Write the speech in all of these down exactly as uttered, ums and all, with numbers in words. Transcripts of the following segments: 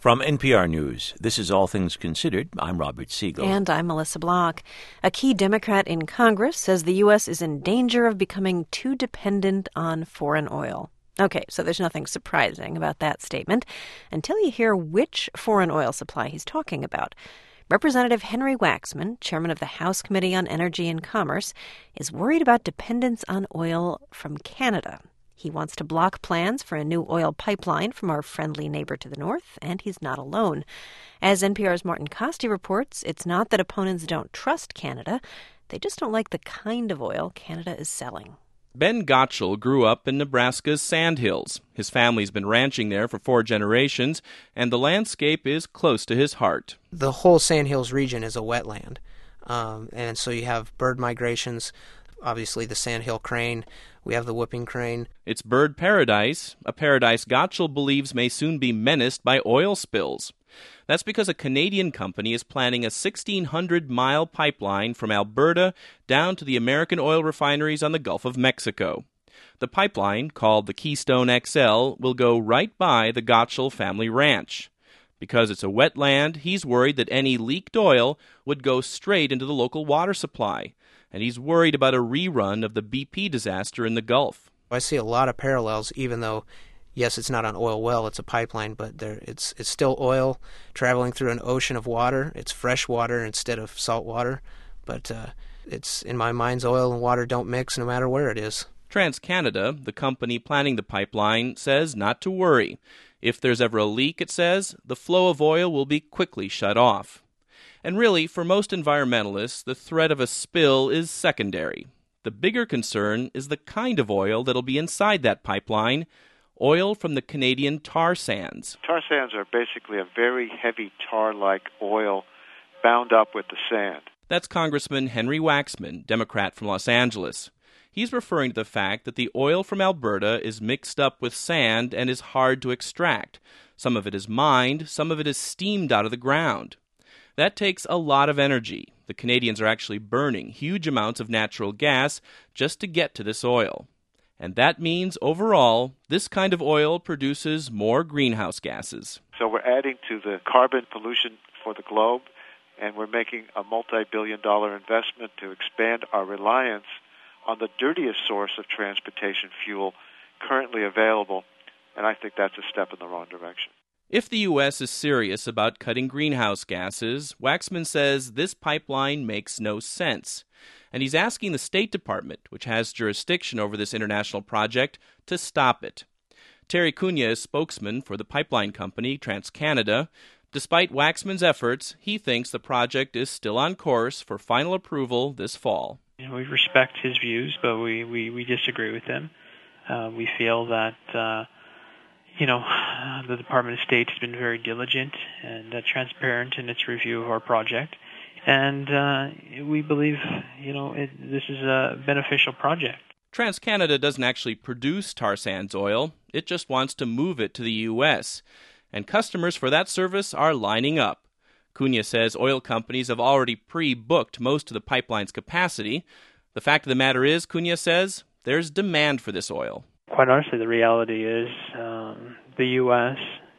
From N P R News, this is All Things Considered. I'm Robert Siegel. And I'm Melissa Block. A key Democrat in Congress says the U S is in danger of becoming too dependent on foreign oil. Okay, so there's nothing surprising about that statement until you hear which foreign oil supply he's talking about. Representative Henry Waxman, chairman of the House Committee on Energy and Commerce, is worried about dependence on oil from Canada. He wants to block plans for a new oil pipeline from our friendly neighbor to the north, and he's not alone. As N P R's Martin Kaste reports, it's not that opponents don't trust Canada. They just don't like the kind of oil Canada is selling. Ben Gottschall grew up in Nebraska's Sandhills. His family's been ranching there for four generations, and the landscape is close to his heart. The whole Sandhills region is a wetland, um, and so you have bird migrations, obviously the sandhill crane. We have the whooping crane. It's bird paradise, a paradise Gottschall believes may soon be menaced by oil spills. That's because a Canadian company is planning a sixteen hundred mile pipeline from Alberta down to the American oil refineries on the Gulf of Mexico. The pipeline, called the Keystone X L, will go right by the Gottschall family ranch. Because it's a wetland, he's worried that any leaked oil would go straight into the local water supply. And he's worried about a rerun of the B P disaster in the Gulf. I see a lot of parallels, even though, yes, it's not an oil well, it's a pipeline, but there, it's it's still oil traveling through an ocean of water. It's fresh water instead of salt water, but uh, it's, in my mind, oil and water don't mix no matter where it is. TransCanada, the company planning the pipeline, says not to worry. If there's ever a leak, it says, the flow of oil will be quickly shut off. And really, for most environmentalists, the threat of a spill is secondary. The bigger concern is the kind of oil that'll be inside that pipeline, oil from the Canadian tar sands. Tar sands are basically a very heavy tar-like oil bound up with the sand. That's Congressman Henry Waxman, Democrat from Los Angeles. He's referring to the fact that the oil from Alberta is mixed up with sand and is hard to extract. Some of it is mined, some of it is steamed out of the ground. That takes a lot of energy. The Canadians are actually burning huge amounts of natural gas just to get to this oil. And that means, overall, this kind of oil produces more greenhouse gases. So we're adding to the carbon pollution for the globe, and we're making a multi-billion dollar investment to expand our reliance on the dirtiest source of transportation fuel currently available, and I think that's a step in the wrong direction. If the U S is serious about cutting greenhouse gases, Waxman says this pipeline makes no sense. And he's asking the State Department, which has jurisdiction over this international project, to stop it. Terry Cunha is spokesman for the pipeline company, TransCanada. Despite Waxman's efforts, he thinks the project is still on course for final approval this fall. You know, we respect his views, but we, we, we disagree with them. Uh, we feel that... Uh, You know, the Department of State has been very diligent and uh, transparent in its review of our project. And uh, we believe, you know, it, this is a beneficial project. TransCanada doesn't actually produce tar sands oil. It just wants to move it to the U S. And customers for that service are lining up. Cunha says oil companies have already pre-booked most of the pipeline's capacity. The fact of the matter is, Cunha says, there's demand for this oil. Quite honestly, the reality is um, the U S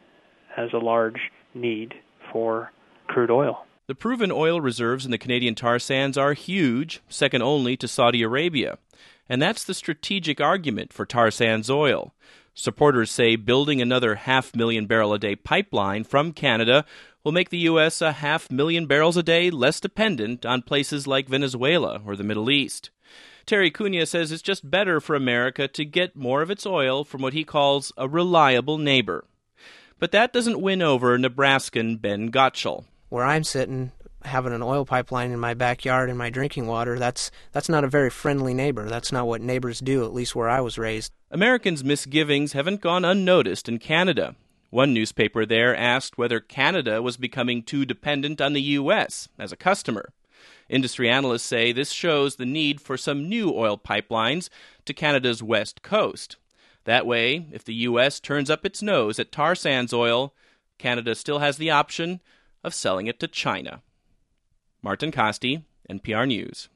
has a large need for crude oil. The proven oil reserves in the Canadian tar sands are huge, second only to Saudi Arabia. And that's the strategic argument for tar sands oil. Supporters say building another half-million barrel a day pipeline from Canada will make the U S a half million barrels a day less dependent on places like Venezuela or the Middle East. Terry Cunha says it's just better for America to get more of its oil from what he calls a reliable neighbor. But that doesn't win over Nebraskan Ben Gottschall. Where I'm sitting, having an oil pipeline in my backyard and my drinking water, that's that's not a very friendly neighbor. That's not what neighbors do, at least where I was raised. Americans' misgivings haven't gone unnoticed in Canada. One newspaper there asked whether Canada was becoming too dependent on the U S as a customer. Industry analysts say this shows the need for some new oil pipelines to Canada's west coast. That way, if the U S turns up its nose at tar sands oil, Canada still has the option of selling it to China. Martin Kaste, N P R News.